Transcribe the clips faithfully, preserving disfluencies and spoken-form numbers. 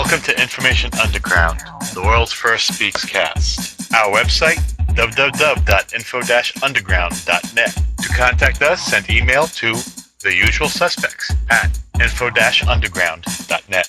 Welcome to Information Underground, the world's first Speaks cast. Our website, w w w dot info dash underground dot net. To contact us, send email to the usual suspects at info dash underground dot net.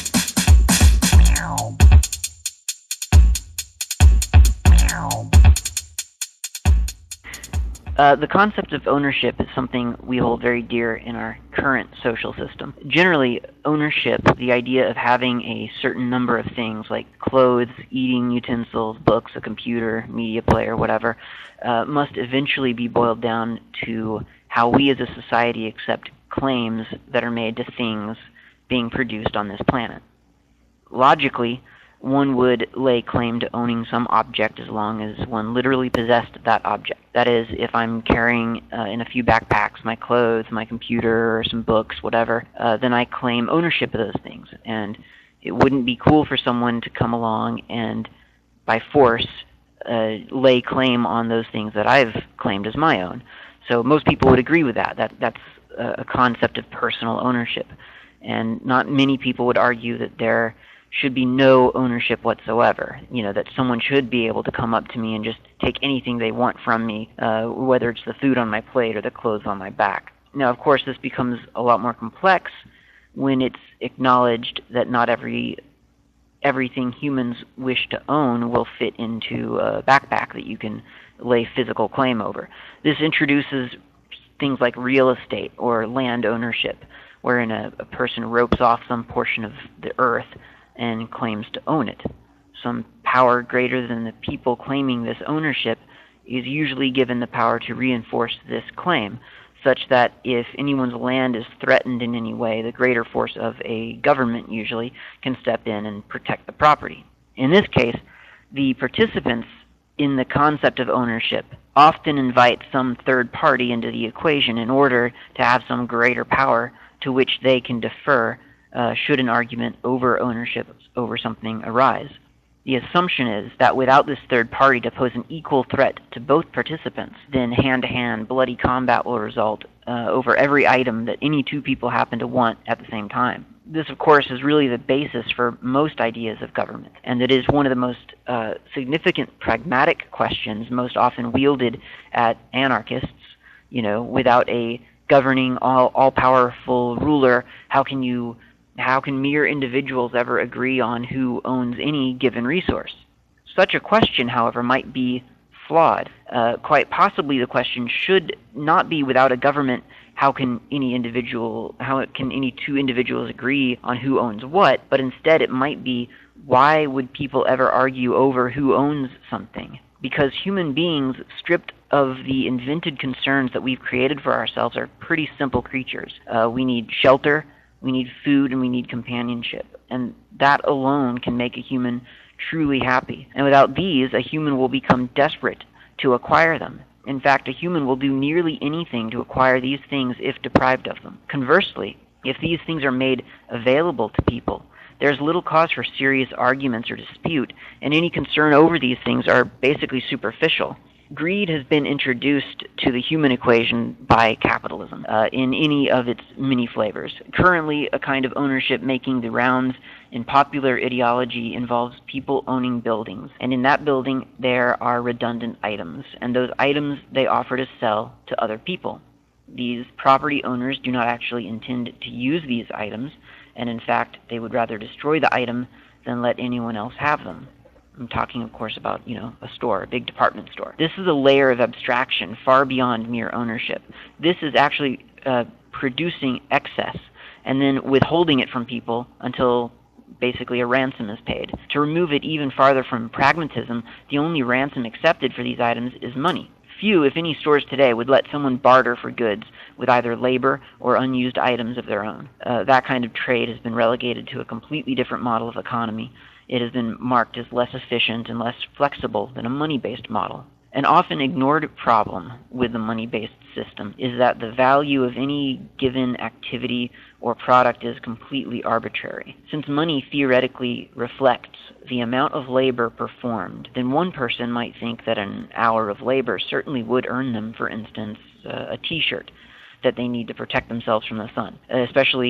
Uh, the concept of ownership is something we hold very dear in our current social system. Generally, ownership, the idea of having a certain number of things like clothes, eating utensils, books, a computer, media player, whatever, uh, must eventually be boiled down to how we as a society accept claims that are made to things being produced on this planet. Logically, one would lay claim to owning some object as long as one literally possessed that object. That is, if I'm carrying uh, in a few backpacks my clothes, my computer, or some books, whatever, uh, then I claim ownership of those things. And it wouldn't be cool for someone to come along and, by force, uh, lay claim on those things that I've claimed as my own. So most people would agree with that. that that's a concept of personal ownership. And not many people would argue that there should be no ownership whatsoever. You know, that someone should be able to come up to me and just take anything they want from me, uh, whether it's the food on my plate or the clothes on my back. Now, of course, this becomes a lot more complex when it's acknowledged that not every everything humans wish to own will fit into a backpack that you can lay physical claim over. This introduces things like real estate or land ownership, wherein a, a person ropes off some portion of the earth and claims to own it. Some power greater than the people claiming this ownership is usually given the power to reinforce this claim, such that if anyone's land is threatened in any way, the greater force of a government usually can step in and protect the property. In this case, the participants in the concept of ownership often invite some third party into the equation in order to have some greater power to which they can defer Uh, should an argument over ownership over something arise. The assumption is that without this third party to pose an equal threat to both participants, then hand-to-hand bloody combat will result uh, over every item that any two people happen to want at the same time. This, of course, is really the basis for most ideas of government, and it is one of the most uh, significant pragmatic questions most often wielded at anarchists. You know, without a governing, all, all-powerful ruler, how can you How can mere individuals ever agree on who owns any given resource? Such a question, however, might be flawed. Uh, quite possibly the question should not be without a government, how can any individual, how can any two individuals agree on who owns what, but instead it might be, why would people ever argue over who owns something? Because human beings, stripped of the invented concerns that we've created for ourselves, are pretty simple creatures. Uh, we need shelter, we need food, and we need companionship. And that alone can make a human truly happy. And without these, a human will become desperate to acquire them. In fact, a human will do nearly anything to acquire these things if deprived of them. Conversely, if these things are made available to people, there's little cause for serious arguments or dispute, and any concern over these things are basically superficial. Greed has been introduced to the human equation by capitalism uh, in any of its many flavors. Currently, a kind of ownership making the rounds in popular ideology involves people owning buildings, and in that building there are redundant items, and those items they offer to sell to other people. These property owners do not actually intend to use these items, and in fact they would rather destroy the item than let anyone else have them. I'm talking, of course, about, you know, a store, a big department store. This is a layer of abstraction far beyond mere ownership. This is actually uh, producing excess and then withholding it from people until basically a ransom is paid. To remove it even farther from pragmatism, the only ransom accepted for these items is money. Few, if any, stores today would let someone barter for goods with either labor or unused items of their own. Uh, that kind of trade has been relegated to a completely different model of economy. It has been marked as less efficient and less flexible than a money-based model. An often ignored problem with the money-based system is that the value of any given activity or product is completely arbitrary. Since money theoretically reflects the amount of labor performed, then one person might think that an hour of labor certainly would earn them, for instance, uh, a t-shirt that they need to protect themselves from the sun, especially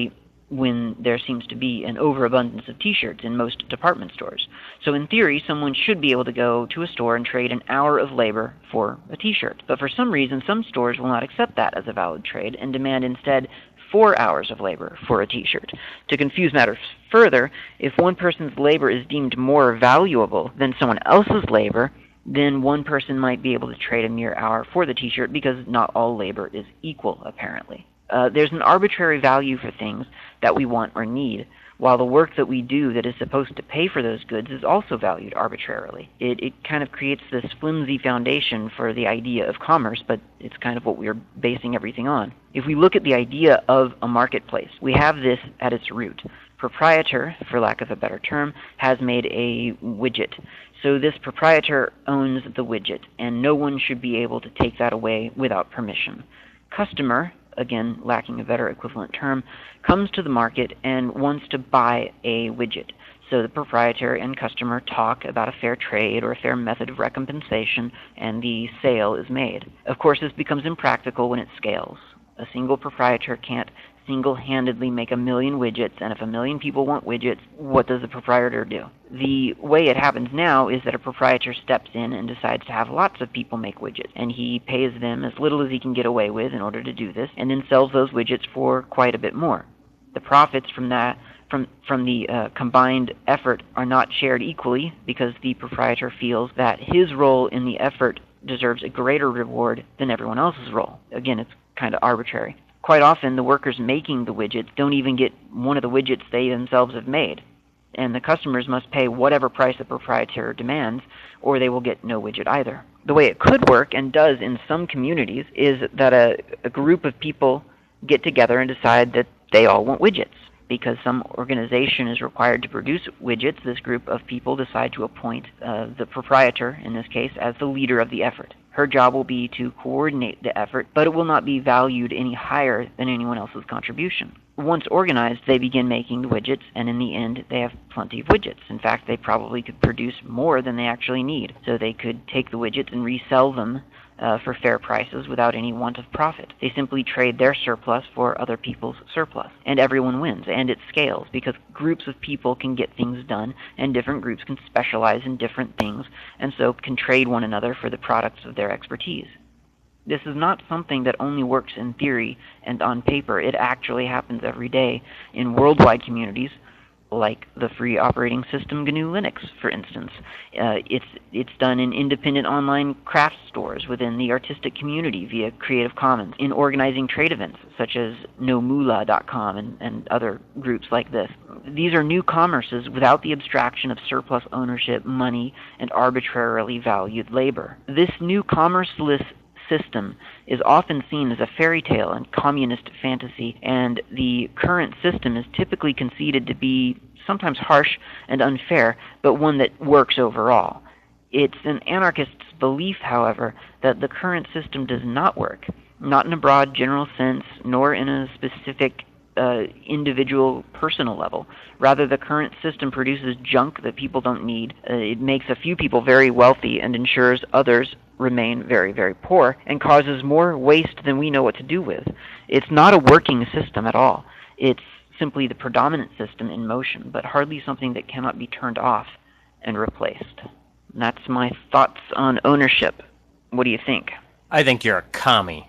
when there seems to be an overabundance of t-shirts in most department stores. So in theory, someone should be able to go to a store and trade an hour of labor for a t-shirt. But for some reason, some stores will not accept that as a valid trade and demand instead four hours of labor for a t-shirt. To confuse matters further, if one person's labor is deemed more valuable than someone else's labor, then one person might be able to trade a mere hour for the t-shirt because not all labor is equal, apparently. Uh, there's an arbitrary value for things that we want or need, while the work that we do that is supposed to pay for those goods is also valued arbitrarily. It, it kind of creates this flimsy foundation for the idea of commerce, but it's kind of what we're basing everything on. If we look at the idea of a marketplace, we have this at its root. Proprietor, for lack of a better term, has made a widget. So this proprietor owns the widget, and no one should be able to take that away without permission. Customer, again lacking a better equivalent term, comes to the market and wants to buy a widget. So the proprietor and customer talk about a fair trade or a fair method of recompensation, and the sale is made. Of course, this becomes impractical when it scales. A single proprietor can't single-handedly make a million widgets, and if a million people want widgets, what does the proprietor do? The way it happens now is that a proprietor steps in and decides to have lots of people make widgets, and he pays them as little as he can get away with in order to do this, and then sells those widgets for quite a bit more. The profits from that from from the uh, combined effort are not shared equally because the proprietor feels that his role in the effort deserves a greater reward than everyone else's role. Again, it's kind of arbitrary. Quite often, the workers making the widgets don't even get one of the widgets they themselves have made, and the customers must pay whatever price the proprietor demands, or they will get no widget either. The way it could work, and does in some communities, is that a, a group of people get together and decide that they all want widgets. Because some organization is required to produce widgets, this group of people decide to appoint uh, the proprietor, in this case, as the leader of the effort. Her job will be to coordinate the effort, but it will not be valued any higher than anyone else's contribution. Once organized, they begin making the widgets, and in the end, they have plenty of widgets. In fact, they probably could produce more than they actually need, so they could take the widgets and resell them uh, for fair prices without any want of profit. They simply trade their surplus for other people's surplus, and everyone wins, and it scales, because groups of people can get things done, and different groups can specialize in different things, and so can trade one another for the products of their expertise. This is not something that only works in theory and on paper. It actually happens every day in worldwide communities, like the free operating system G N U Linux, for instance. Uh, it's it's done in independent online craft stores within the artistic community via Creative Commons, in organizing trade events such as nomula dot com and, and other groups like this. These are new commerces without the abstraction of surplus ownership, money, and arbitrarily valued labor. This new commerceless system is often seen as a fairy tale and communist fantasy, and the current system is typically conceded to be sometimes harsh and unfair, but one that works overall. It's an anarchist's belief, however, that the current system does not work, not in a broad general sense, nor in a specific uh, individual personal level. Rather, the current system produces junk that people don't need. Uh, it makes a few people very wealthy and ensures others remain very, very poor, and causes more waste than we know what to do with. It's not a working system at all. It's simply the predominant system in motion, but hardly something that cannot be turned off and replaced. And that's my thoughts on ownership. What do you think? I think you're a commie.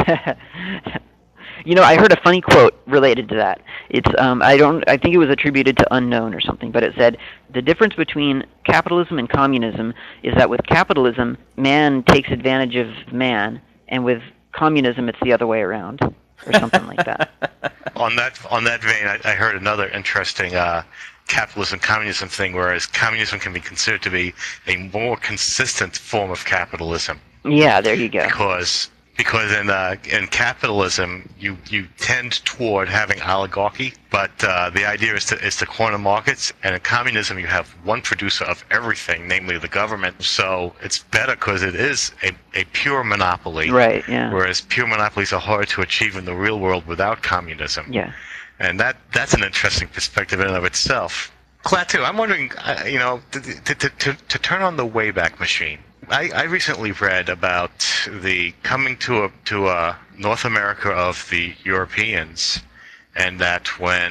You know, I heard a funny quote related to that. It's um, I don't I think it was attributed to Unknown or something, but it said the difference between capitalism and communism is that with capitalism, man takes advantage of man, and with communism, it's the other way around, or something like that. On that on that vein, I, I heard another interesting uh, capitalism communism thing, whereas communism can be considered to be a more consistent form of capitalism. Yeah, there you go. Because Because in uh, in capitalism, you, you tend toward having oligarchy, but uh, the idea is to is to corner markets. And in communism, you have one producer of everything, namely the government. So it's better because it is a, a pure monopoly. Right. Yeah. Whereas pure monopolies are hard to achieve in the real world without communism. Yeah. And that that's an interesting perspective in and of itself. Klaatu, I'm wondering, uh, you know, to, to to to turn on the Wayback Machine. I, I recently read about the coming to a, to a North America of the Europeans, and that when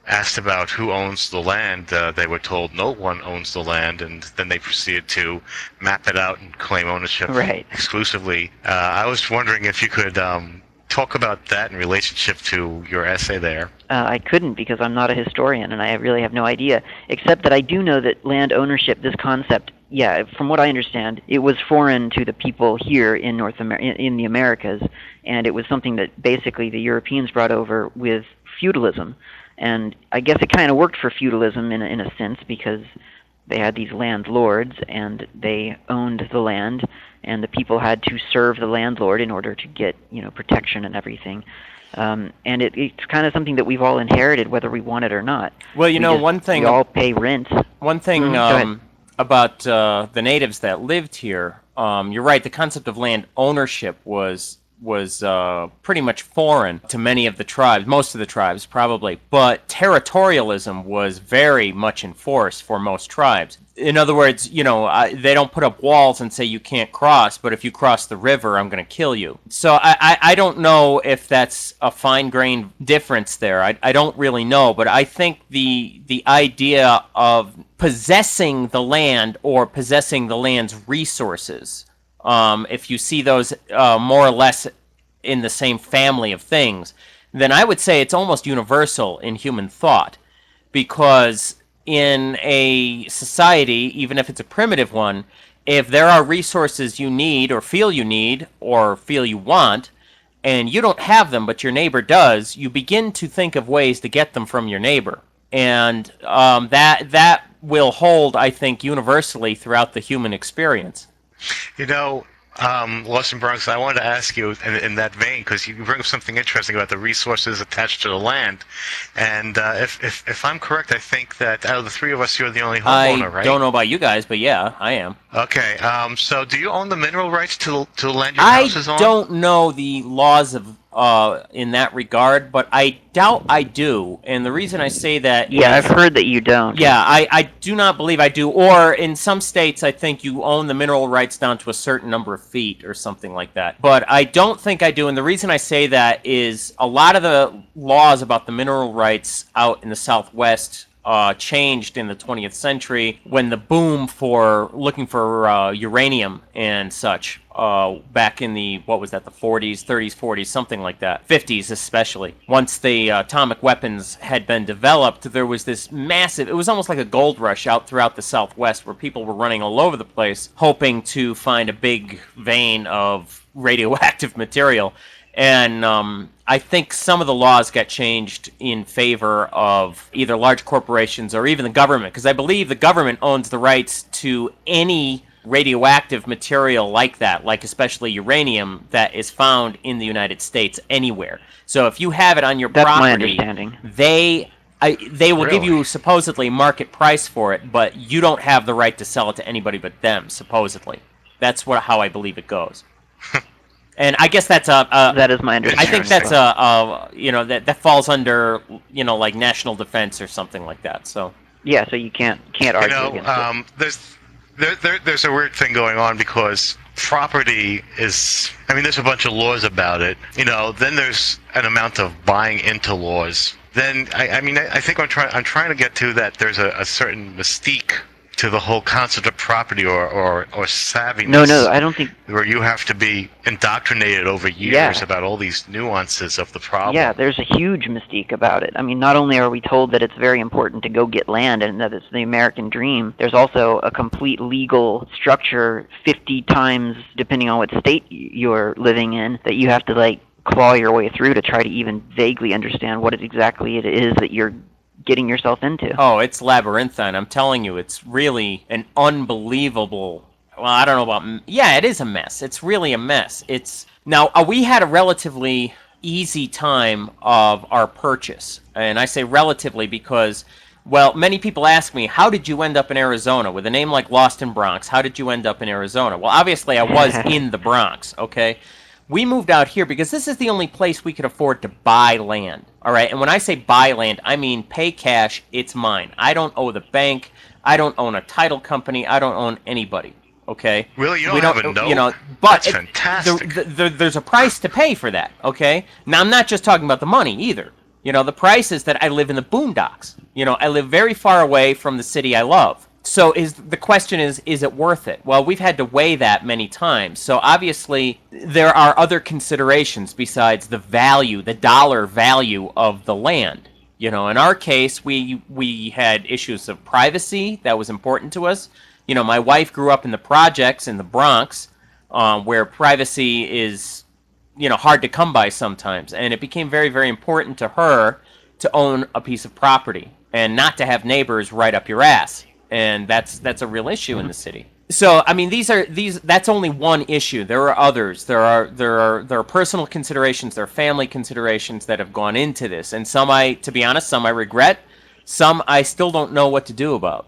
asked about who owns the land, uh, they were told no one owns the land, and then they proceeded to map it out and claim ownership Right. exclusively. Uh, I was wondering if you could um, talk about that in relationship to your essay there. Uh, I couldn't because I'm not a historian and I really have no idea, except that I do know that land ownership, this concept, yeah, from what I understand, it was foreign to the people here in North Amer- in, in the Americas, and it was something that basically the Europeans brought over with feudalism. And I guess it kind of worked for feudalism in a, in a sense because they had these landlords and they owned the land, and the people had to serve the landlord in order to get, you know, protection and everything. Um, and it, it's kind of something that we've all inherited, whether we want it or not. Well, you we know, just, one thing. We all pay rent. One thing Mm-hmm. Go ahead. um, about uh, the natives that lived here. Um, you're right. The concept of land ownership was was uh, pretty much foreign to many of the tribes, most of the tribes probably. But territorialism was very much enforced for most tribes. In other words, you know, I, they don't put up walls and say you can't cross, but if you cross the river, I'm going to kill you. So I, I, I don't know if that's a fine-grained difference there. I, I don't really know, but I think the the idea of possessing the land or possessing the land's resources, um, if you see those uh, more or less in the same family of things, then I would say it's almost universal in human thought, because in a society, even if it's a primitive one, if there are resources you need or feel you need or feel you want, and you don't have them but your neighbor does, you begin to think of ways to get them from your neighbor. And um, that that will hold, I think, universally throughout the human experience. You know, um, Lost in Bronx, I wanted to ask you in, in that vein, because you bring up something interesting about the resources attached to the land. And uh, if, if if I'm correct, I think that out of the three of us, you're the only homeowner, I right? I don't know about you guys, but yeah, I am. Okay, um, so do you own the mineral rights to, to the land your I house is on? don't know the laws of uh, in that regard, but I doubt I do. And the reason I say that Yeah, is, I've heard that you don't. yeah, I, I do not believe I do. Or in some states, I think you own the mineral rights down to a certain number of feet or something like that. But I don't think I do. And the reason I say that is a lot of the laws about the mineral rights out in the Southwest Uh, changed in the twentieth century when the boom for looking for uh, uranium and such uh, back in the, what was that, the forties, thirties, forties, something like that, fifties especially. Once the uh, atomic weapons had been developed, there was this massive, it was almost like a gold rush out throughout the Southwest where people were running all over the place hoping to find a big vein of radioactive material. And um, I think some of the laws got changed in favor of either large corporations or even the government, because I believe the government owns the rights to any radioactive material like that, like especially uranium, that is found in the United States anywhere. So if you have it on your That's my property, understanding. they I, they will give Really? you supposedly market price for it, but you don't have the right to sell it to anybody but them, supposedly. That's what how I believe it goes. And I guess that's a, a That is my I understanding. think that's a, a you know that that falls under, you know, like national defense or something like that. So Yeah, so you can't can't You argue know, against um, there's there, there, there's a weird thing going on because property is. I mean, there's a bunch of laws about it. You know, then there's an amount of buying into laws. Then I, I mean, I, I think I'm trying. I'm trying to get to that. There's a, a certain mystique to the whole concept of property or or, or savviness. it. No, no, I don't think. Where you have to be indoctrinated over years Yeah. about all these nuances of the problem. Yeah, there's a huge mystique about it. I mean, not only are we told that it's very important to go get land and that it's the American dream, there's also a complete legal structure fifty times, depending on what state y- you're living in, that you have to, like, claw your way through to try to even vaguely understand what it exactly it is that you're getting yourself into. oh, it's labyrinthine. I'm telling you, it's really an unbelievable. Well, I don't know about. m- Yeah, it is a mess. It's really a mess. It's now uh, we had a relatively easy time of our purchase, and I say relatively because, well, many people ask me, how did you end up in Arizona with a name like Lost in Bronx? How did you end up in Arizona? Well, obviously, I was in the Bronx. Okay. We moved out here because this is the only place we could afford to buy land. All right. And when I say buy land, I mean pay cash. It's mine. I don't owe the bank. I don't own a title company. I don't own anybody. Okay. Really? You don't we have don't, a note? You know, but That's it- fantastic. there- there- there's a price to pay for that. Okay. Now I'm not just talking about the money either. You know, the price is that I live in the boondocks. You know, I live very far away from the city I love. So is the question is, is it worth it? Well, we've had to weigh that many times. So obviously there are other considerations besides the value, the dollar value of the land. You know, in our case, we we had issues of privacy that was important to us. You know, my wife grew up in the projects in the Bronx, um, where privacy is, you know, hard to come by sometimes, and it became very, very important to her to own a piece of property and not to have neighbors right up your ass, and that's that's a real issue in the city. So, I mean, these are these. That's only one issue. There are others. There are there are there are personal considerations. There are family considerations that have gone into this, and some I, to be honest, some I regret. Some I still don't know what to do about.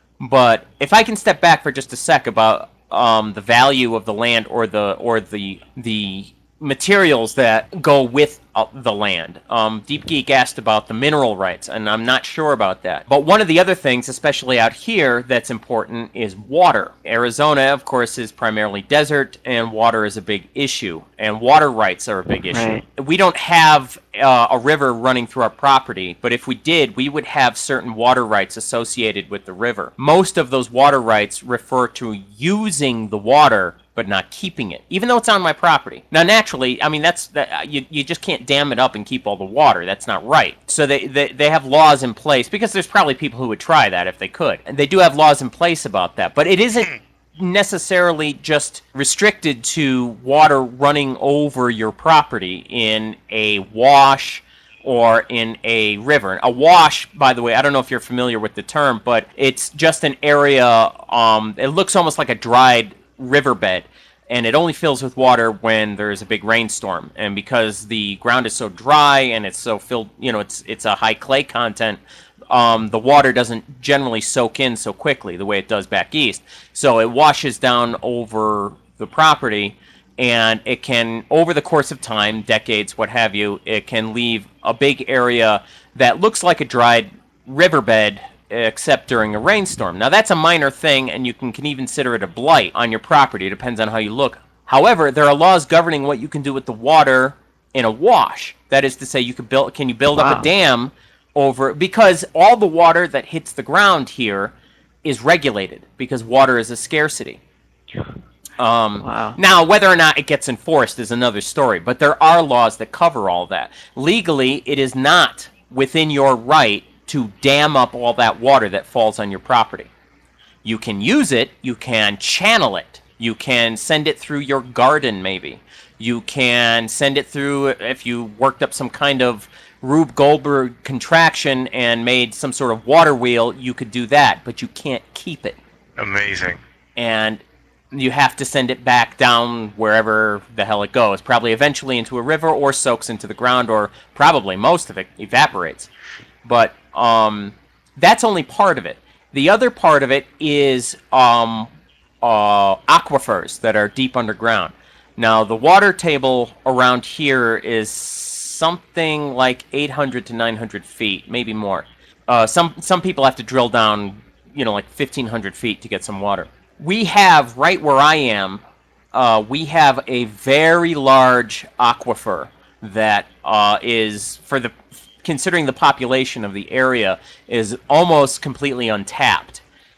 But if I can step back for just a sec about um, the value of the land or the or the the materials that go with uh, the land. Um, Deep Geek asked about the mineral rights, and I'm not sure about that. But one of the other things, especially out here, that's important is water. Arizona, of course, is primarily desert, and water is a big issue, and water rights are a big issue. Right. We don't have uh, a river running through our property, but if we did, we would have certain water rights associated with the river. Most of those water rights refer to using the water but not keeping it, even though it's on my property. Now, naturally, I mean, that's that, you, you just can't dam it up and keep all the water. That's not right. So they, they, they have laws in place, because there's probably people who would try that if they could. And they do have laws in place about that. But it isn't necessarily just restricted to water running over your property in a wash or in a river. A wash, by the way, I don't know if you're familiar with the term, but it's just an area, um, it looks almost like a dried riverbed, and it only fills with water when there's a big rainstorm. And because the ground is so dry and it's so filled, you know, it's it's a high clay content, um, the water doesn't generally soak in so quickly the way it does back east. So it washes down over the property, and it can, over the course of time, decades, what have you, it can leave a big area that looks like a dried riverbed, except during a rainstorm. Now, that's a minor thing, and you can, can even consider it a blight on your property. It depends on how you look. However, there are laws governing what you can do with the water in a wash. That is to say, you could build, can you build Wow. up a dam over, because all the water that hits the ground here is regulated, because water is a scarcity. Um, Wow. Now, whether or not it gets enforced is another story, but there are laws that cover all that. Legally, it is not within your right to dam up all that water that falls on your property. You can use it, you can channel it, you can send it through your garden maybe. You can send it through, if you worked up some kind of Rube Goldberg contraction and made some sort of water wheel, you could do that, but you can't keep it. Amazing. And you have to send it back down wherever the hell it goes, probably eventually into a river or soaks into the ground, or probably most of it evaporates. But um, that's only part of it. The other part of it is um, uh, aquifers that are deep underground. Now, the water table around here is something like eight hundred to nine hundred feet, maybe more. Uh, some some people have to drill down, you know, like fifteen hundred feet to get some water. We have, right where I am, uh, we have a very large aquifer that uh, is, for the considering the population of the area, is almost completely untapped.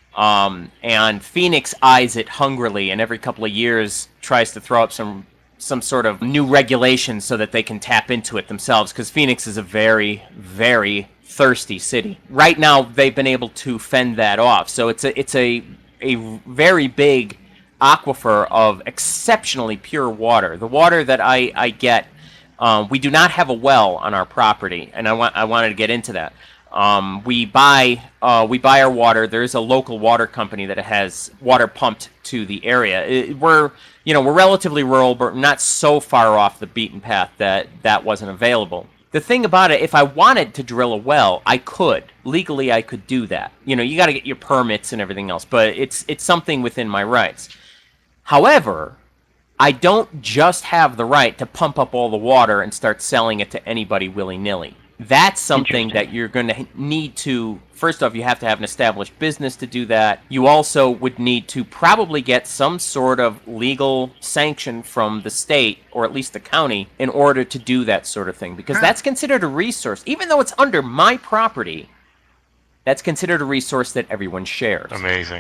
Um, and Phoenix eyes it hungrily, and every couple of years tries to throw up some some sort of new regulations so that they can tap into it themselves, because Phoenix is a very, very thirsty city. Right now, they've been able to fend that off. So it's a it's a a very big aquifer of exceptionally pure water. The water that I, I get, um, we do not have a well on our property, and I want I wanted to get into that. Um, we buy uh, we buy our water. There's a local water company that has water pumped to the area. It, we're you know we're relatively rural, but not so far off the beaten path that that wasn't available. The thing about it, if I wanted to drill a well, I could. Legally, I could do that. You know, you got to get your permits and everything else, but it's it's something within my rights. However, I don't just have the right to pump up all the water and start selling it to anybody willy-nilly. That's something Interesting. that you're going to need to, first off, you have to have an established business to do that. You also would need to probably get some sort of legal sanction from the state, or at least the county, in order to do that sort of thing. Because Huh. that's considered a resource. Even though it's under my property, that's considered a resource that everyone shares. Amazing.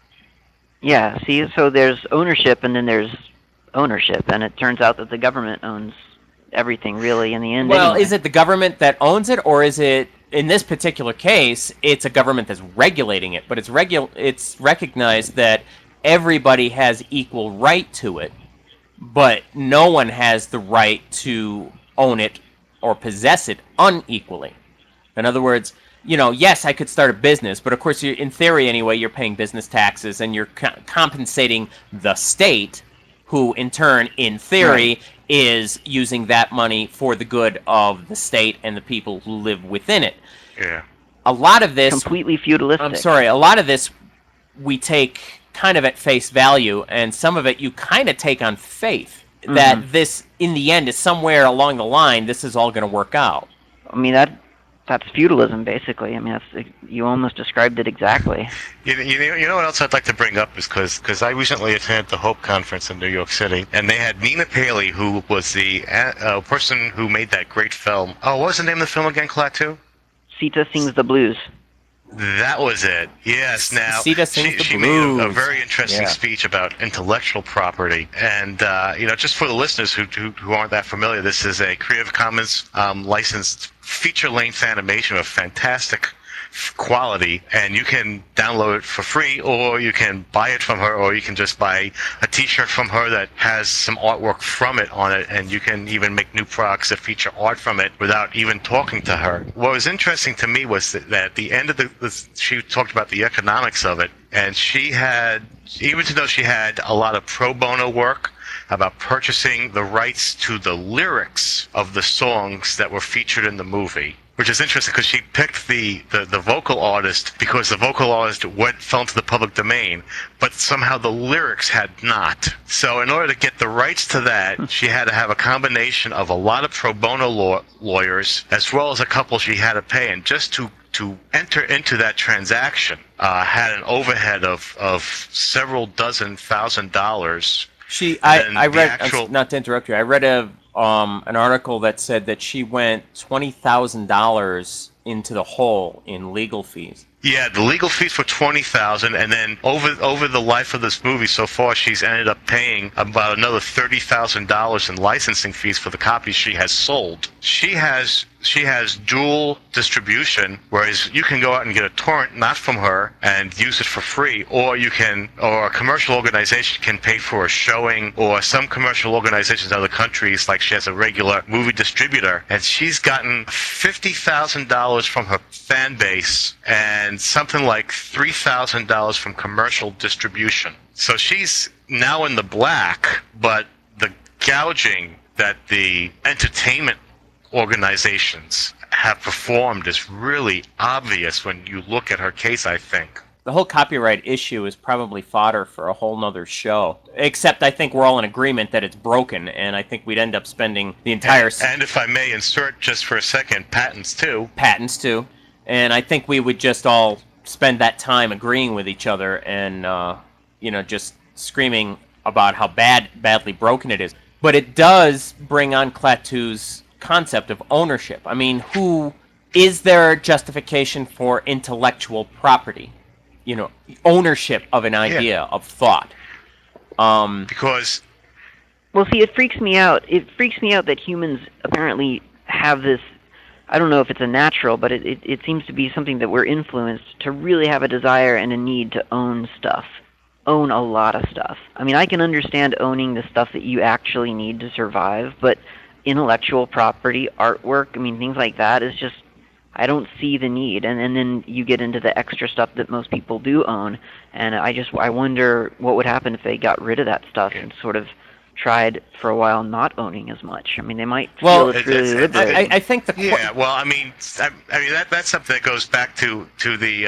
Yeah, see, so there's ownership and then there's ownership, and it turns out that the government owns everything really in the end. Well, anyway. is it the government that owns it, or is it, in this particular case, it's a government that's regulating it, but it's regu- it's recognized that everybody has equal right to it, but no one has the right to own it or possess it unequally. In other words, you know, yes, I could start a business, but of course, you're, in theory anyway, you're paying business taxes and you're co- compensating the state, who in turn, in theory, Right. is using that money for the good of the state and the people who live within it. Yeah. A lot of this, Completely feudalistic. I'm sorry, a lot of this we take kind of at face value, and some of it you kind of take on faith that Mhm. this, in the end, is somewhere along the line, this is all going to work out. I mean, that that's feudalism, basically. I mean, that's you almost described it exactly. You, you, you know what else I'd like to bring up is because I recently attended the Hope Conference in New York City, and they had Nina Paley, who was the uh, person who made that great film. Oh, what was the name of the film again, Klaatu? Sita Sings the Blues. That was it. Yes. Now Sita Sings she, the she made a, a Blues. very interesting Yeah. speech about intellectual property, and uh, you know, just for the listeners who, who who aren't that familiar, this is a Creative Commons um, licensed feature-length animation of fantastic quality, and you can download it for free, or you can buy it from her, or you can just buy a t-shirt from her that has some artwork from it on it, and you can even make new products that feature art from it without even talking to her. What was interesting to me was that, that at the end of the, the she talked about the economics of it, and she had, even though she had a lot of pro bono work about purchasing the rights to the lyrics of the songs that were featured in the movie, which is interesting because she picked the, the, the vocal artist because the vocal artist went fell into the public domain, but somehow the lyrics had not. So in order to get the rights to that, she had to have a combination of a lot of pro bono law, lawyers, as well as a couple she had to pay, and just to to enter into that transaction uh, had an overhead of, of several dozen thousand dollars. She, I, And I the read, actual- not to interrupt you, I read a um an article that said that she went twenty thousand dollars into the hole in legal fees. Yeah, the legal fees for twenty thousand, and then over over the life of this movie so far, she's ended up paying about another thirty thousand dollars in licensing fees for the copies she has sold. She has she has dual distribution, whereas you can go out and get a torrent not from her and use it for free, or you can, or a commercial organization can pay for a showing, or some commercial organizations in other countries, like she has a regular movie distributor, and she's gotten fifty thousand dollars from her fan base and something like three thousand dollars from commercial distribution. So she's now in the black, but the gouging that the entertainment organizations have performed is really obvious when you look at her case, I think. The whole copyright issue is probably fodder for a whole nother show. Except I think we're all in agreement that it's broken, and I think we'd end up spending the entire And, and if I may insert just for a second, patents too. patents too. And I think we would just all spend that time agreeing with each other and, uh, you know, just screaming about how bad, badly broken it is. But it does bring on Klaatu's concept of ownership. I mean, who is there justification for intellectual property? You know, ownership of an idea, of thought. Um, Because Well, see, it freaks me out. It freaks me out that humans apparently have this. I don't know if it's a natural, but it, it, it seems to be something that we're influenced to really have a desire and a need to own stuff. Own a lot of stuff. I mean, I can understand owning the stuff that you actually need to survive, but intellectual property, artwork, I mean, things like that is just, I don't see the need. And, and then you get into the extra stuff that most people do own, and I just, I wonder what would happen if they got rid of that stuff and sort of tried for a while not owning as much. I mean, they might Well, feel it's it- really it's- liberating. I, I think the qu- yeah, well, I mean, I, I mean that that's something that goes back to to the uh,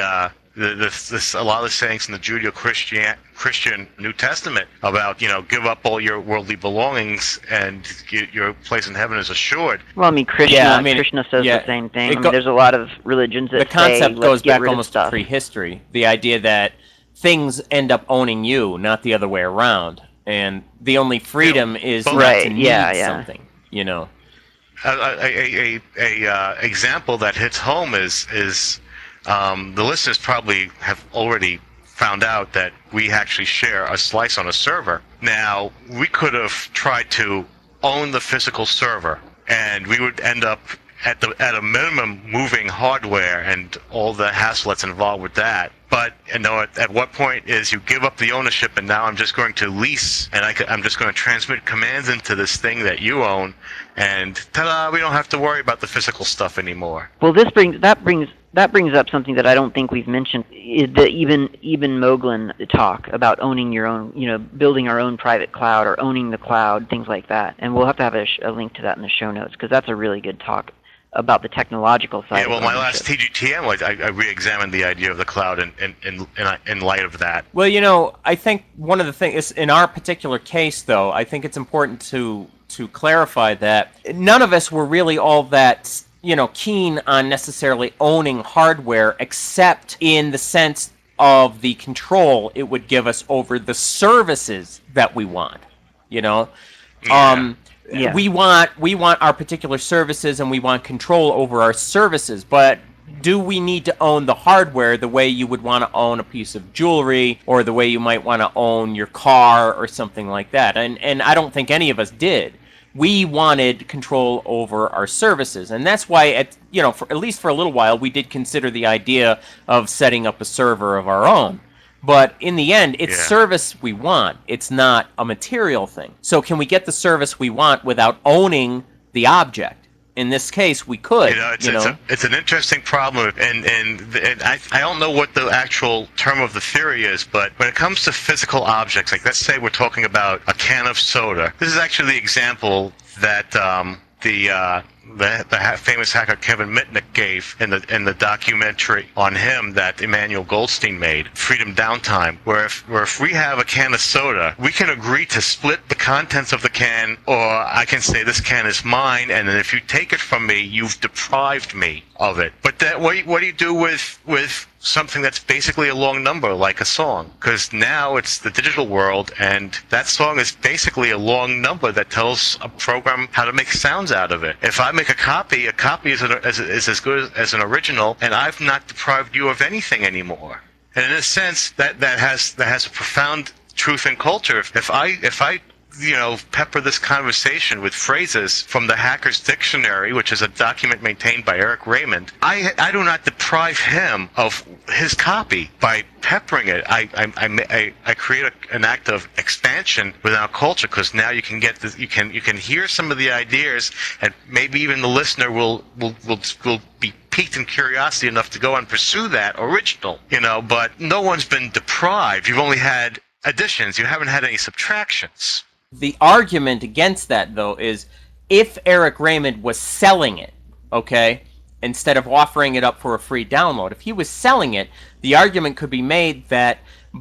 the, this, this, a lot of the sayings in the Judeo-Christian Christian New Testament about, you know, give up all your worldly belongings and get your place in heaven is assured. Well, I mean, Krishna, Yeah, I mean, Krishna says yeah, the same thing. it I mean, go- there's a lot of religions that The concept say, goes let's get back rid of almost to stuff. prehistory. The idea that things end up owning you, not the other way around. And the only freedom is not Right, to need yeah, yeah. something, you know. A, a, a, a, a uh, example that hits home is is um, the listeners probably have already found out that we actually share a slice on a server. Now, we could have tried to own the physical server, and we would end up at the at a minimum moving hardware and all the hassle that's involved with that. But you know, at, at what point is you give up the ownership, and now I'm just going to lease, and I am just going to transmit commands into this thing that you own, and ta-da! We don't have to worry about the physical stuff anymore. Well, this brings that brings that brings up something that I don't think we've mentioned, is the even even Moglin talk about owning your own, you know, building our own private cloud or owning the cloud, things like that. And we'll have to have a, sh- a link to that in the show notes, because that's a really good talk about the technological side. Yeah, well, of my ownership. last T G T M was I, I re-examined the idea of the cloud in in, in in in light of that. Well, you know, I think one of the things in our particular case, though, I think it's important to to clarify that none of us were really all that, you know, keen on necessarily owning hardware, except in the sense of the control it would give us over the services that we want. You know, Yeah. um, Yeah. we want we want our particular services, and we want control over our services, but do we need to own the hardware the way you would want to own a piece of jewelry, or the way you might want to own your car or something like that? And and I don't think any of us did. We wanted control over our services, and that's why, at you know, for at least for a little while, we did consider the idea of setting up a server of our own. But in the end, it's Yeah. service we want. It's not a material thing. So can we get the service we want without owning the object? In this case, we could. You know, it's, you it's, know? a, it's an interesting problem, and and, and I, I don't know what the actual term of the theory is, but when it comes to physical objects, like let's say we're talking about a can of soda. This is actually the example that um, the uh, the, the ha- famous hacker Kevin Mitnick gave in the in the documentary on him that Emmanuel Goldstein made, Freedom Downtime, where if where if we have a can of soda, we can agree to split the contents of the can, or I can say this can is mine, and then if you take it from me, you've deprived me of it. But that what what do you do with with something that's basically a long number, like a song? Because now it's the digital world, and that song is basically a long number that tells a program how to make sounds out of it. If I make a copy, a copy is, an, is, is as good as an original, and I've not deprived you of anything anymore. And in a sense, that, that has that has a profound truth in culture. If, if I if I you know, pepper this conversation with phrases from the Hacker's Dictionary, which is a document maintained by Eric Raymond, I I do not deprive him of his copy by peppering it. I I I, I create a, an act of expansion within our culture, because now you can get this, you can you can hear some of the ideas, and maybe even the listener will will will will be piqued in curiosity enough to go and pursue that original. You know, but no one's been deprived. You've only had additions. You haven't had any subtractions. The argument against that, though, is if Eric Raymond was selling it, okay, instead of offering it up for a free download, if he was selling it, the argument could be made that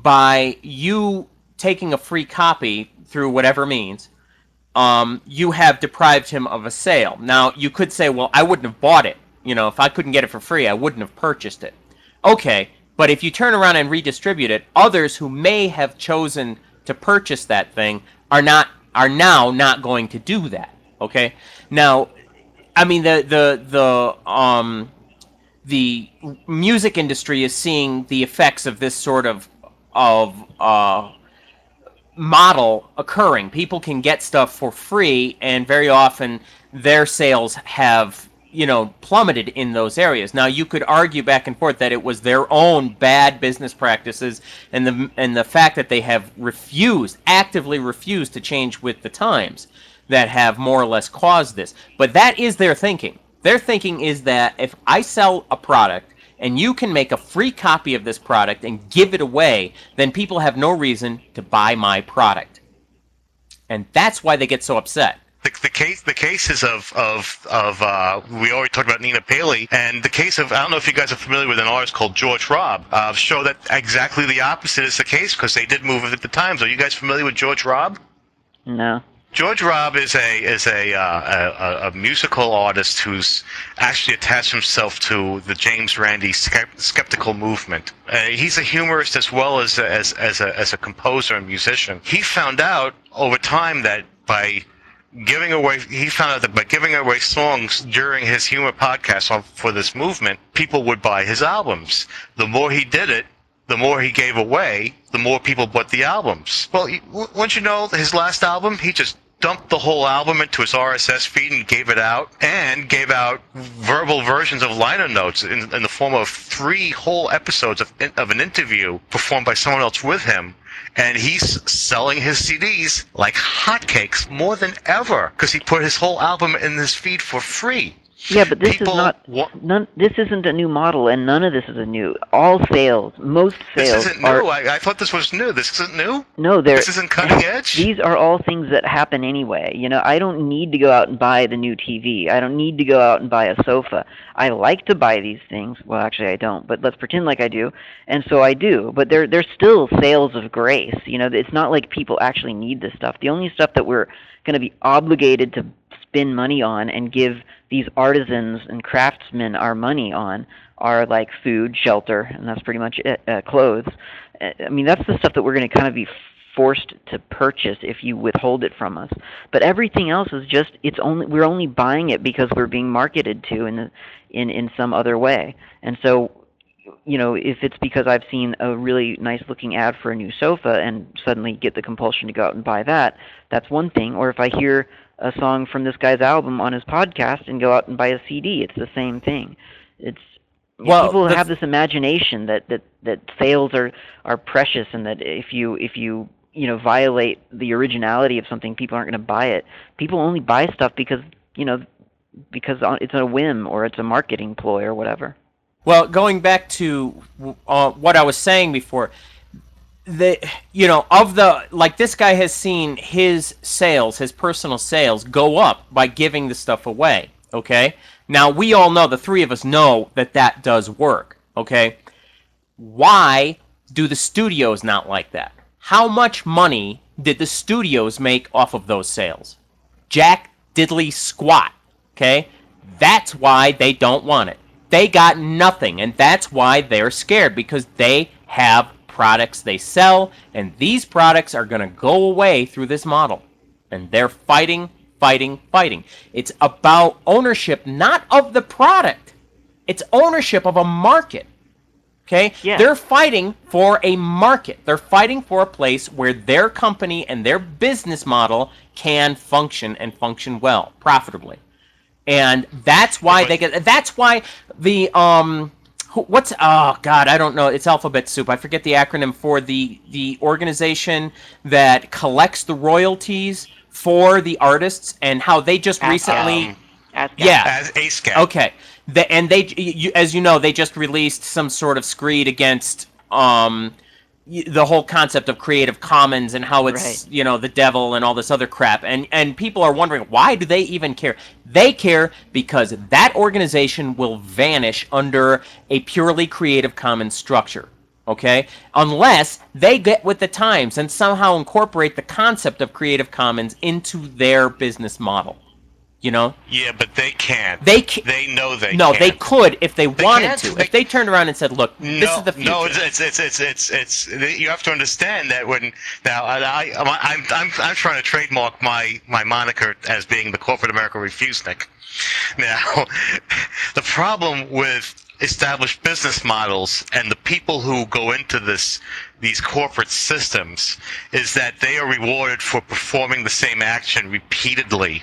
by you taking a free copy through whatever means, um, you have deprived him of a sale. Now, you could say, well, I wouldn't have bought it. You know, if I couldn't get it for free, I wouldn't have purchased it. Okay, but if you turn around and redistribute it, others who may have chosen to purchase that thing are not are now not going to do that. Okay, now, I mean the the the um the music industry is seeing the effects of this sort of of uh model occurring. People can get stuff for free, and very often their sales have, you know, plummeted in those areas. Now, you could argue back and forth that it was their own bad business practices, and the and the fact that they have refused, actively refused to change with the times, that have more or less caused this. But that is their thinking. Their thinking is that if I sell a product and you can make a free copy of this product and give it away, then people have no reason to buy my product. And that's why they get so upset. The, the case, the cases of of of uh, we already talked about Nina Paley, and the case of I don't know if you guys are familiar with an artist called George Robb. Uh, show that exactly the opposite is the case because they did move at the times. Are you guys familiar with George Robb? No. George Robb is a is a, uh, a a musical artist who's actually attached himself to the James Randi skeptical movement. Uh, he's a humorist as well as a, as as a as a composer and musician. He found out over time that by giving away, he found out that by giving away songs during his humor podcast for this movement, people would buy his albums. The more he did it, the more he gave away, the more people bought the albums. Well, once you know his last album, he just dumped the whole album into his R S S feed and gave it out, and gave out verbal versions of liner notes in, in the form of three whole episodes of, of an interview performed by someone else with him. And he's selling his C Ds like hotcakes more than ever because he put his whole album in his feed for free. Yeah, but this People is not. wa- None. This isn't a new model, and none of this is a new. All sales, most sales. This isn't are, new. I, I thought this was new. This isn't new. No, they're. This isn't cutting edge. These are all things that happen anyway. You know, I don't need to go out and buy the new T V. I don't need to go out and buy a sofa. I like to buy these things. Well, actually, I don't. But let's pretend like I do, and so I do. But they're they're still sales of grace. You know, it's not like people actually need this stuff. The only stuff that we're going to be obligated to spend money on and give these artisans and craftsmen our money on are like food, shelter, and that's pretty much it, uh, clothes. I mean, that's the stuff that we're going to kind of be forced to purchase if you withhold it from us. But everything else is just, it's only, we're only buying it because we're being marketed to in the, in, in some other way. And so, you know, if it's because I've seen a really nice looking ad for a new sofa and suddenly get the compulsion to go out and buy that, that's one thing. Or if I hear a song from this guy's album on his podcast and go out and buy a C D, it's the same thing. It's well, people have this imagination that, that, that sales are, are precious, and that if you if you you know violate the originality of something, people aren't going to buy it. People only buy stuff because you know because it's a whim or it's a marketing ploy or whatever. Well, going back to uh, what I was saying before, the you know of the like this guy has seen his sales, his personal sales, go up by giving the stuff away. Okay, now we all know, the three of us know that that does work. Okay, why do the studios not like that? How much money did the studios make off of those sales? Jack diddly squat. Okay, that's why they don't want it. They got nothing, and that's why they're scared, because they have products they sell, and these products are going to go away through this model. And they're fighting, fighting, fighting. It's about ownership, not of the product. It's ownership of a market. Okay? Yeah. They're fighting for a market. They're fighting for a place where their company and their business model can function and function well, profitably. And that's why they get. That's why the um, what's oh god, I don't know. It's alphabet soup. I forget the acronym for the the organization that collects the royalties for the artists, and how they just As- recently, um, ASCAP. yeah, As ASCAP. okay. The, and they, you, as you know, they just released some sort of screed against um. the whole concept of Creative Commons and how it's, Right. you know, the devil and all this other crap. And and people are wondering, why do they even care? They care because that organization will vanish under a purely Creative Commons structure, okay? Unless they get with the times and somehow incorporate the concept of Creative Commons into their business model, you know? Yeah, but they can't. They ca- They know they No, can't. they could if they, They wanted can't. to. They- If they turned around and said, look, No, this is the future. no, it's it's it's it's it's, it's you have to understand that when now I, I I'm I'm I'm trying to trademark my my moniker as being the corporate America refusenik. Now, the problem with established business models and the people who go into this these corporate systems is that they are rewarded for performing the same action repeatedly.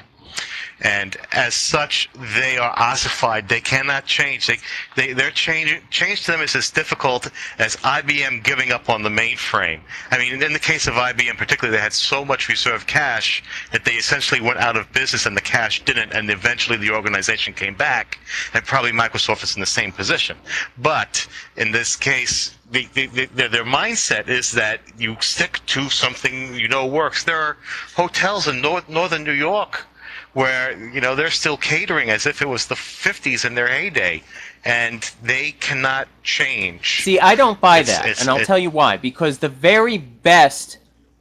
And as such, they are ossified. They cannot change. They, they, their change, change to them is as difficult as I B M giving up on the mainframe. I mean, in the case of I B M particularly, they had so much reserve cash that they essentially went out of business and the cash didn't, and eventually the organization came back, and probably Microsoft is in the same position. But in this case, The, the, the, their, their mindset is that you stick to something you know works. There are hotels in North, northern New York where, you know, they're still catering as if it was the fifties in their heyday, and they cannot change. See, I don't buy It's- that, it's- and I'll it- tell you why. Because the very best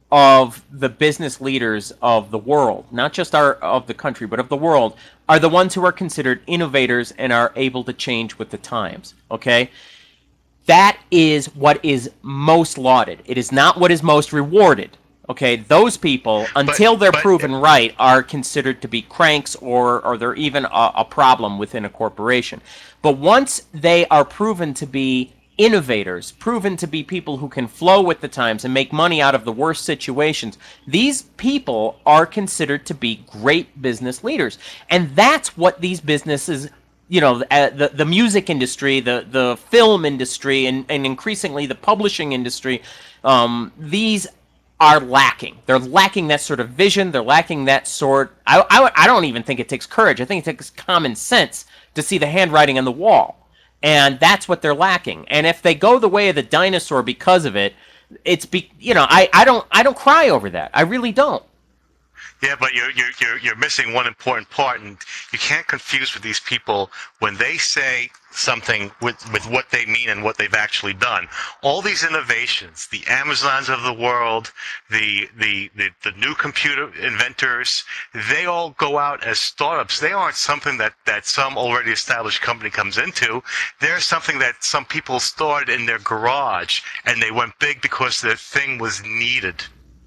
of the business leaders of the world, not just our of the country, but of the world, are the ones who are considered innovators and are able to change with the times. Okay? That is what is most lauded. It is not what is most rewarded. Okay, those people, until they're but- proven right, are considered to be cranks, or, or they're even a, a problem within a corporation. But once they are proven to be innovators, proven to be people who can flow with the times and make money out of the worst situations, these people are considered to be great business leaders. And that's what these businesses, you know, uh, the the music industry, the the film industry, and, and increasingly the publishing industry, um, these are lacking. They're lacking that sort of vision. They're lacking that sort. I, I, I don't even think it takes courage. I think it takes common sense to see the handwriting on the wall. And that's what they're lacking. And if they go the way of the dinosaur because of it, it's be you know, I, I don't I don't cry over that. I really don't. Yeah, but you're, you're you're you're missing one important part, and you can't confuse with these people when they say something with with what they mean and what they've actually done. All these innovations, the Amazons of the world, the the the, the new computer inventors, they all go out as startups. They aren't something that that some already established company comes into. They're something that some people started in their garage, and they went big because their thing was needed.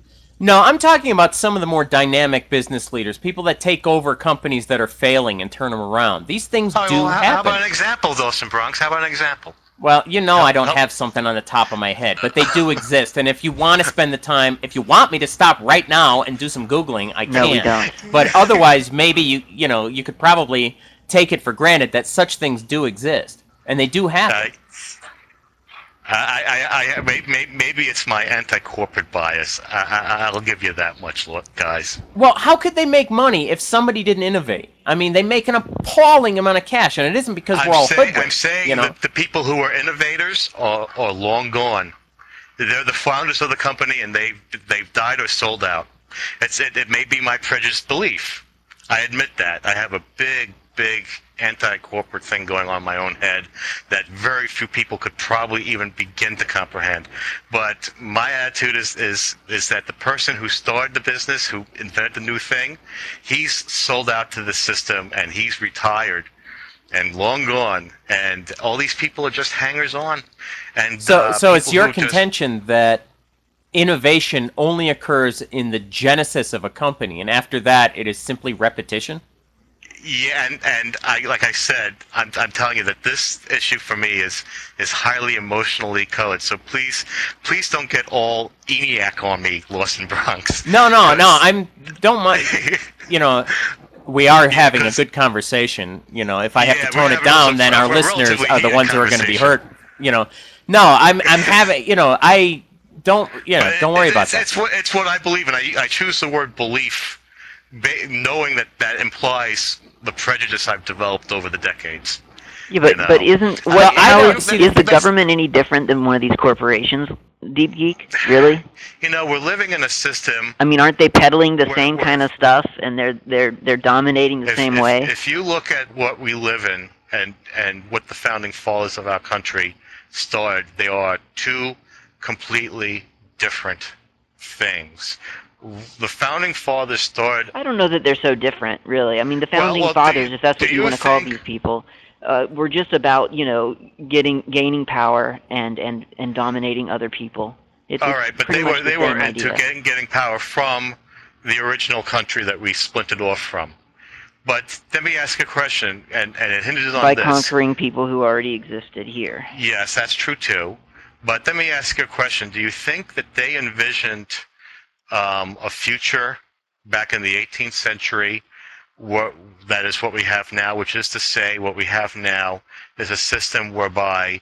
No, I'm talking about some of the more dynamic business leaders, people that take over companies that are failing and turn them around. These things Oh, do well, how, how happen. about an example, Dawson Bronx? How about an example? Well, you know, Help- I don't help. have something on the top of my head, but they do exist. And if you want to spend the time, if you want me to stop right now and do some Googling, I can. No, we don't. But otherwise, maybe you, you know, you could probably take it for granted that such things do exist, and they do happen. I, I, I, I, may- may- maybe it's my anti-corporate bias. I, I, I'll give you that much, look, guys. Well, how could they make money if somebody didn't innovate? I mean, they make an appalling amount of cash, and it isn't because we're all I'm, say, I'm hoodwinked. saying you know? that the people who are innovators are, are long gone. They're the founders of the company, and they've they've died or sold out. It's it, it may be my prejudiced belief. I admit that. I have a big, big anti-corporate thing going on in my own head that very few people could probably even begin to comprehend. But my attitude is is is that the person who started the business, who invented the new thing, he's sold out to the system, and he's retired and long gone, and all these people are just hangers-on. And So, uh, so it's people your who just- contention that innovation only occurs in the genesis of a company, and after that, it is simply repetition? Yeah, and and I like I said, I'm I'm telling you that this issue for me is is highly emotionally colored. So please, please don't get all ENIAC on me, Lost in Bronx. No, no, no. Because- I'm don't mind. You know, we are having a because- good conversation. You know, if I have Yeah, to we're tone it having down, a- then a our listeners relatively are the heated ones who are going to be conversation. hurt. You know, no, I'm I'm having. You know, I don't. You know, But don't it- worry it's, about that. It's what it's what I believe, and I I choose the word belief, ba- knowing that that implies the prejudice I've developed over the decades. Yeah, but You know. but isn't Well, what I how don't is, see- is the that's- government any different than one of these corporations? Deep Geek, really? You know, we're living in a system. I mean, aren't they peddling the Where- same where- kind of stuff, and they're they're they're dominating the If, same if, way? if you look at what we live in and and what the founding fathers of our country started, they are two completely different things. The founding fathers started. I don't know that they're so different, really. I mean, the Well, founding well, do fathers, you- if that's do what you, you want to call think- these people, uh, were just about you know getting gaining power and and and dominating other people. It's, All it's right, but pretty they much were the they were same into idea. getting getting power from the original country that we splintered off from. But let me ask a question, and, and it hinges on by this. conquering people who already existed here. Yes, that's true too. But let me ask you a question. Do you think that they envisioned um, a future back in the eighteenth century what, that is what we have now, which is to say what we have now is a system whereby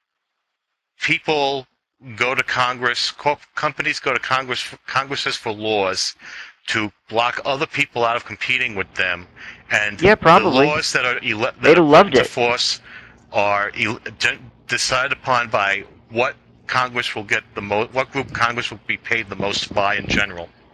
people go to Congress, co- companies go to Congress, Congresses for laws to block other people out of competing with them, and Yeah, probably. the laws that are ele- that They'd are have loved put into it. force are el- de- decided upon by what Congress will get the most, what group Congress will be paid the most by in general.